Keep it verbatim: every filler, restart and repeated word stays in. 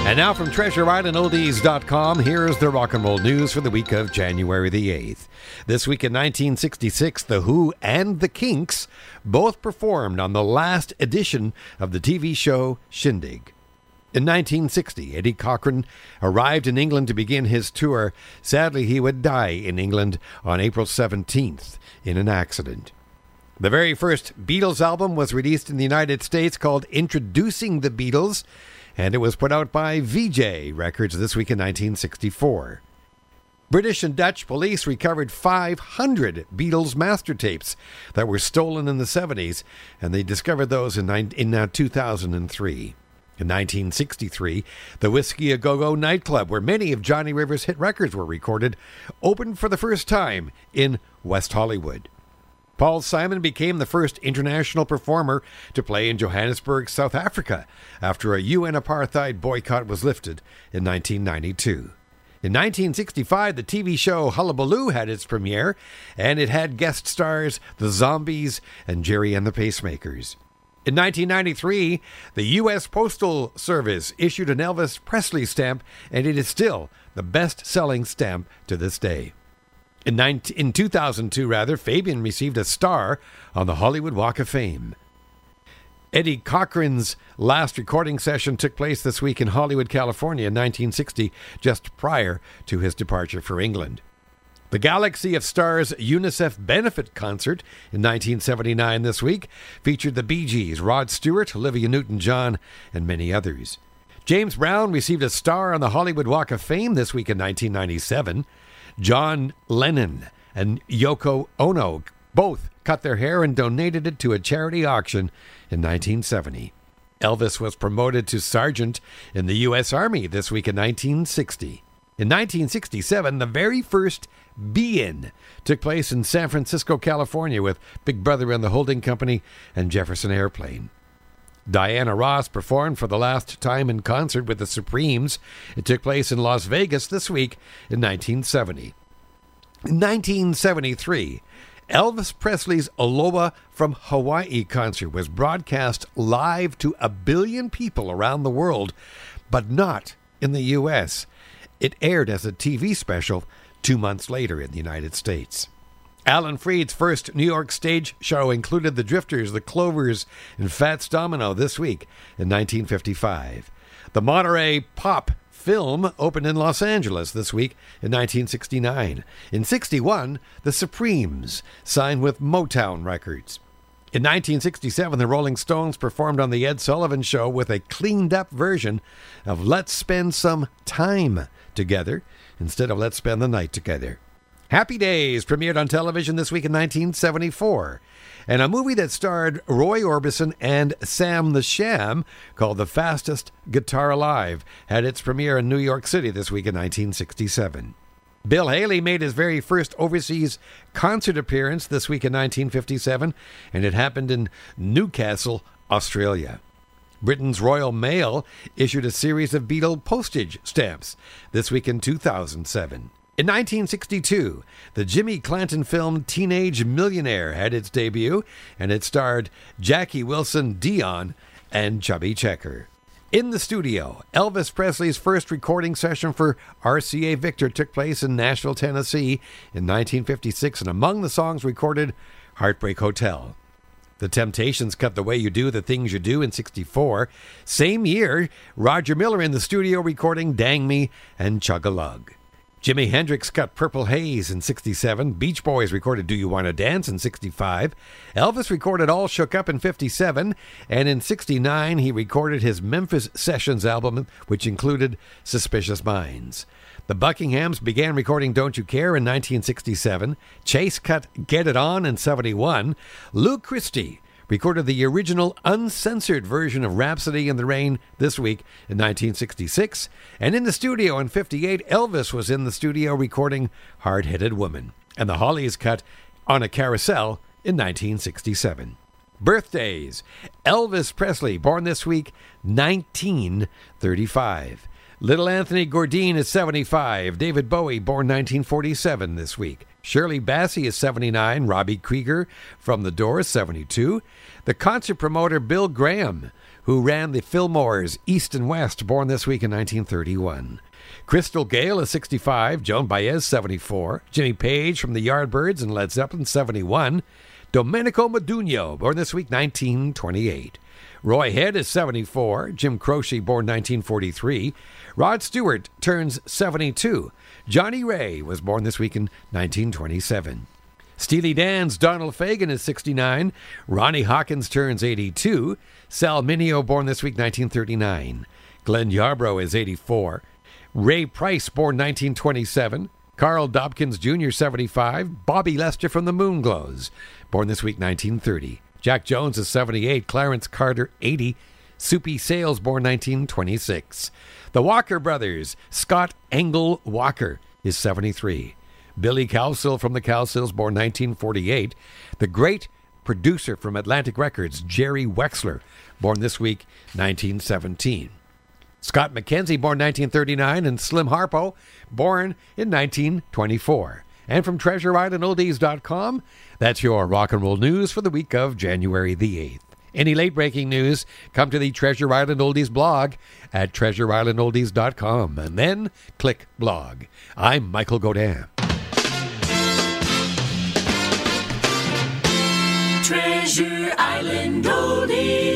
And now from Treasure Island Oldies dot com, here's the rock and roll news for the week of January the eighth. This week in nineteen sixty-six, The Who and The Kinks both performed on the last edition of the T V show Shindig. In nineteen sixty, Eddie Cochran arrived in England to begin his tour. Sadly, he would die in England on April seventeenth in an accident. The very first Beatles album was released in the United States called Introducing the Beatles, and it was put out by V J Records this week in nineteen sixty-four. British and Dutch police recovered five hundred Beatles master tapes that were stolen in the seventies, and they discovered those in, in uh, two thousand three. In nineteen sixty-three, the Whiskey A Go Go nightclub, where many of Johnny Rivers' hit records were recorded, opened for the first time in West Hollywood. Paul Simon became the first international performer to play in Johannesburg, South Africa, after a U N apartheid boycott was lifted in nineteen ninety-two. In nineteen sixty-five, the T V show Hullabaloo had its premiere, and it had guest stars The Zombies and Jerry and the Pacemakers. In nineteen ninety-three, the U S Postal Service issued an Elvis Presley stamp, and it is still the best-selling stamp to this day. In, nineteen, in two thousand two, rather, Fabian received a star on the Hollywood Walk of Fame. Eddie Cochran's last recording session took place this week in Hollywood, California in nineteen sixty, just prior to his departure for England. The Galaxy of Stars UNICEF benefit concert in nineteen seventy-nine this week featured the Bee Gees, Rod Stewart, Olivia Newton-John, and many others. James Brown received a star on the Hollywood Walk of Fame this week in nineteen ninety-seven. John Lennon and Yoko Ono both cut their hair and donated it to a charity auction in nineteen seventy. Elvis was promoted to sergeant in the U S Army this week in nineteen sixty. In nineteen sixty-seven, the very first Be-In took place in San Francisco, California, with Big Brother and the Holding Company and Jefferson Airplane. Diana Ross performed for the last time in concert with the Supremes. It took place in Las Vegas this week in nineteen seventy. In nineteen seventy-three, Elvis Presley's Aloha from Hawaii concert was broadcast live to a billion people around the world, but not in the U S. It aired as a T V special two months later in the United States. Alan Freed's first New York stage show included the Drifters, the Clovers, and Fats Domino this week in nineteen fifty-five. The Monterey Pop Film opened in Los Angeles this week in nineteen sixty-nine. In sixty-one, the Supremes signed with Motown Records. In nineteen sixty-seven, the Rolling Stones performed on The Ed Sullivan Show with a cleaned-up version of Let's Spend Some Time Together instead of Let's Spend the Night Together. Happy Days premiered on television this week in nineteen seventy-four. And a movie that starred Roy Orbison and Sam the Sham called The Fastest Guitar Alive had its premiere in New York City this week in nineteen sixty-seven. Bill Haley made his very first overseas concert appearance this week in nineteen fifty-seven, and it happened in Newcastle, Australia. Britain's Royal Mail issued a series of Beatle postage stamps this week in two thousand seven. In nineteen sixty-two, the Jimmy Clanton film Teenage Millionaire had its debut, and it starred Jackie Wilson, Dion, and Chubby Checker. In the studio, Elvis Presley's first recording session for R C A Victor took place in Nashville, Tennessee in nineteen fifty-six, and among the songs recorded, Heartbreak Hotel. The Temptations cut The Way You Do, The Things You Do in sixty-four. Same year, Roger Miller in the studio recording Dang Me and Chug-a-Lug. Jimi Hendrix cut Purple Haze in sixty-seven. Beach Boys recorded Do You Want to Dance in sixty-five. Elvis recorded All Shook Up in fifty-seven. And in sixty-nine, he recorded his Memphis Sessions album, which included Suspicious Minds. The Buckinghams began recording Don't You Care in nineteen sixty-seven. Chase cut Get It On in seventy-one. Luke Christie recorded the original uncensored version of Rhapsody in the Rain this week in nineteen sixty-six. And in the studio in fifty-eight, Elvis was in the studio recording Hard-Headed Woman. And the Hollies cut On a Carousel in nineteen sixty-seven. Birthdays. Elvis Presley, born this week, nineteen thirty-five. Little Anthony Gourdine is seventy-five. David Bowie, born nineteen forty-seven this week. Shirley Bassey is seventy-nine. Robbie Krieger from The Doors, seventy-two. The concert promoter Bill Graham, who ran the Fillmores East and West, born this week in nineteen thirty-one. Crystal Gayle is sixty-five, Joan Baez seventy-four, Jimmy Page from the Yardbirds and Led Zeppelin seventy-one, Domenico Modugno, born this week nineteen twenty-eight. Roy Head is seventy-four, Jim Croce, born nineteen forty-three, Rod Stewart turns seventy-two, Johnny Ray was born this week in nineteen twenty-seven. Steely Dan's Donald Fagen is sixty-nine, Ronnie Hawkins turns eighty-two, Sal Mineo, born this week nineteen thirty-nine, Glenn Yarbrough is eighty-four, Ray Price, born nineteen twenty-seven, Carl Dobkins Junior seventy-five, Bobby Lester from the Moonglows, born this week nineteen thirty, Jack Jones is seventy-eight, Clarence Carter eighty, Soupy Sales, born nineteen twenty-six. The Walker Brothers, Scott Engel Walker is seventy-three. Billy Cowsill from the Cowsills, born nineteen forty-eight. The great producer from Atlantic Records, Jerry Wexler, born this week, nineteen seventeen. Scott McKenzie, born nineteen thirty-nine, and Slim Harpo, born in nineteen twenty-four. And from treasure island oldies dot com, that's your rock and roll news for the week of January the eighth. Any late-breaking news, come to the Treasure Island Oldies blog at treasure island oldies dot com, and then click blog. I'm Michael Godin. Treasure Island Oldies.